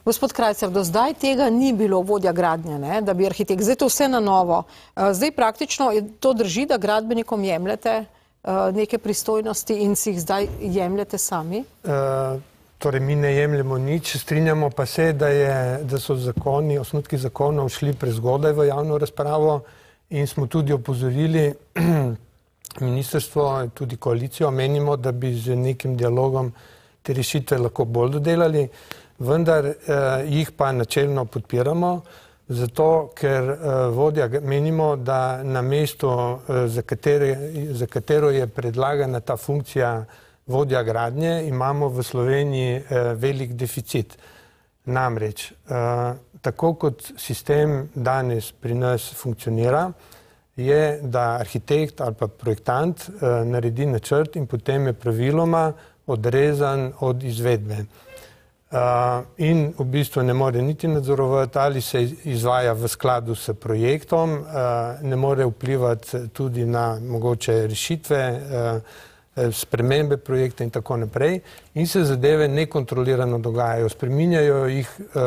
Gospod Krajcar, do zdaj tega ni bilo vodja gradnje, ne, da bi arhitekt, zdaj to vse na novo. Zdaj praktično to drži, da gradbenikom jemljete neke pristojnosti in si jih zdaj jemljete sami? Torej, mi ne jemljemo nič, strinjamo pa se, da so zakoni, osnutki zakonov šli prezgodaj v javno razpravo in smo tudi opozorili ministrstvo, tudi koalicijo, menimo, da bi z nekim dialogom te rešitve lahko bolj dodelali, vendar jih pa načelno podpiramo, zato ker menimo, da na mestu, za katero je predlagana ta funkcija vodja gradnje, imamo v Sloveniji velik deficit. Namreč, tako kot sistem danes pri nas funkcionira, je, da arhitekt ali pa projektant naredi načrt in potem je praviloma odrezan od izvedbe. In v bistvu ne more niti nadzorovati, ali se izvaja v skladu s projektom, ne more vplivati tudi na mogoče rešitve, spremembe projekta in tako naprej, in se zadeve nekontrolirano dogajajo. Spreminjajo jih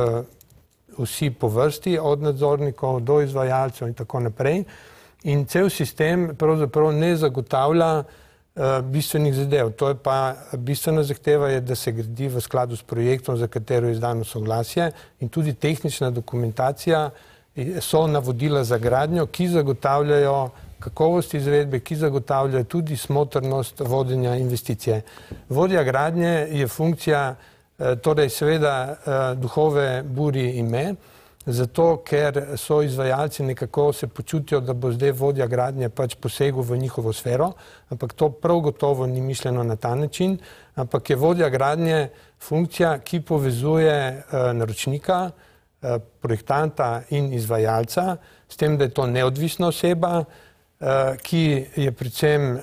vsi po vrsti, od nadzornikov do izvajalcev in tako naprej. In cel sistem pravzaprav ne zagotavlja bistvenih zadev. To je pa bistvena zahteva, je, da se gradi v skladu s projektom, za katero je izdano soglasje, in tudi tehnična dokumentacija so navodila za gradnjo, ki zagotavljajo kakovost izvedbe, ki zagotavljajo tudi smotrnost vodenja investicije. Vodja gradnje je funkcija, torej seveda duhove buri ime, zato ker so izvajalci nekako se počutijo, da bo zdaj vodja gradnje pač posegel v njihovo sfero, ampak to prav gotovo ni mišljeno na ta način, ampak je vodja gradnje funkcija, ki povezuje naročnika, projektanta in izvajalca, s tem, da je to neodvisna oseba, ki je predvsem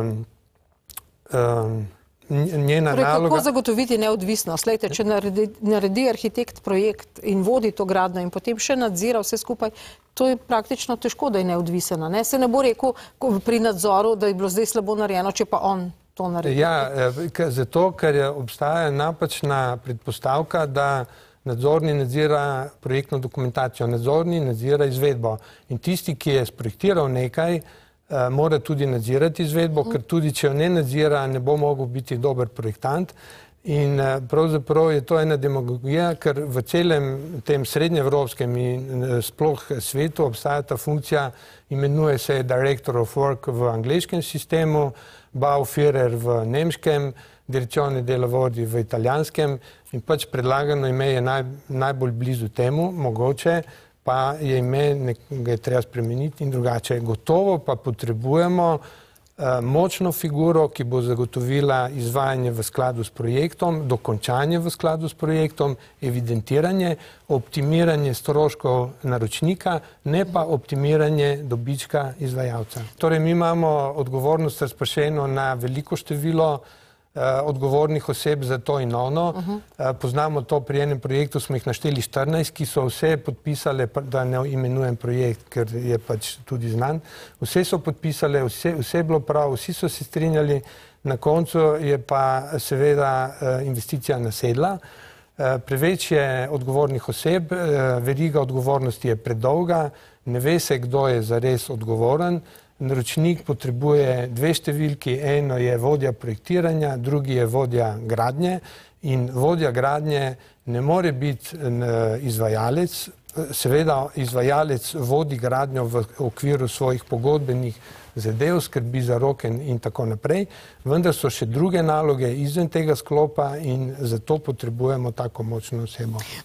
njena naloga. Kako zagotoviti neodvisnost? Lejte, če naredi arhitekt projekt in vodi to gradnjo in potem še nadzira vse skupaj, to je praktično težko, da je neodvisena. Se ne bo rekel pri nadzoru, da je bilo zdaj slabo narejeno, če pa on to naredi. Ja, zato, ker obstaja napačna predpostavka, da nadzorni nadzira projektno dokumentacijo, nadzorni nadzira izvedbo. In tisti, ki je sprojektiral nekaj, mora tudi nadzirati izvedbo, ker tudi če jo ne nadzira, ne bo mogel biti dober projektant. In pravzaprav je to ena demagogija, ker v celem tem srednjeevropskem in sploh svetu obstaja ta funkcija, imenuje se Director of Work v angleškem sistemu, Bauführer v nemškem, Direzione dei lavori v italijanskem, in pač predlagano ime je najbolj blizu temu, mogoče pa je ime, ga je treba spremeniti in drugače. Gotovo pa potrebujemo močno figuro, ki bo zagotovila izvajanje v skladu s projektom, dokončanje v skladu s projektom, evidentiranje, optimiranje stroškov naročnika, ne pa optimiranje dobička izvajalca. Torej, mi imamo odgovornost razpršeno na veliko število odgovornih oseb za to in ono. Poznamo to, pri enem projektu smo jih našteli 14, ki so vse podpisale, da ne imenujem projekt, ker je pač tudi znan. Vse so podpisale, vse je bilo prav, vsi so se strinjali, na koncu je pa seveda investicija nasedla. Preveč je odgovornih oseb, veriga odgovornosti je predolga, ne ve se, kdo je zares odgovoren. Naročnik potrebuje dve številki, eno je vodja projektiranja, drugi je vodja gradnje, in vodja gradnje ne more biti izvajalec. Seveda izvajalec vodi gradnjo v okviru svojih pogodbenih zadev, skrbi za roke in tako naprej, vendar so še druge naloge izven tega sklopa in zato potrebujemo tako močno osebo.